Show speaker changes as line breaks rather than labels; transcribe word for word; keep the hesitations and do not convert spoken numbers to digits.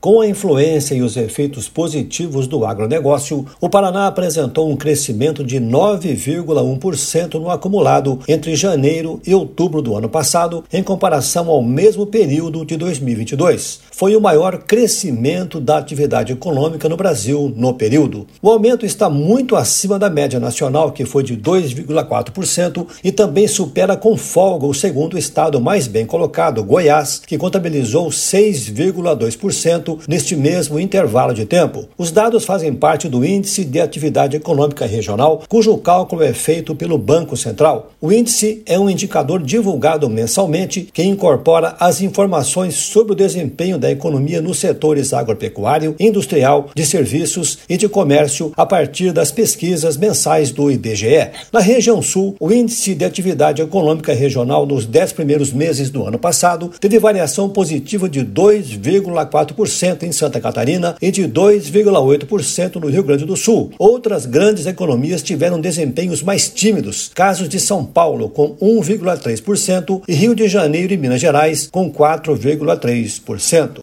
Com a influência e os efeitos positivos do agronegócio, o Paraná apresentou um crescimento de nove vírgula um por cento no acumulado entre janeiro e outubro do ano passado, em comparação ao mesmo período de dois mil e vinte e dois. Foi o maior crescimento da atividade econômica no Brasil no período. O aumento está muito acima da média nacional, que foi de dois vírgula quatro por cento, e também supera com folga o segundo estado mais bem colocado, Goiás, que contabilizou seis vírgula dois por cento neste mesmo intervalo de tempo. Os dados fazem parte do Índice de Atividade Econômica Regional, cujo cálculo é feito pelo Banco Central. O índice é um indicador divulgado mensalmente que incorpora as informações sobre o desempenho da economia nos setores agropecuário, industrial, de serviços e de comércio a partir das pesquisas mensais do I B G E. Na região sul, o Índice de Atividade Econômica Regional nos dez primeiros meses do ano passado teve variação positiva de dois vírgula quatro por cento em Santa Catarina e de dois vírgula oito por cento no Rio Grande do Sul. Outras grandes economias tiveram desempenhos mais tímidos, casos de São Paulo com um vírgula três por cento e Rio de Janeiro e Minas Gerais com quatro vírgula três por cento.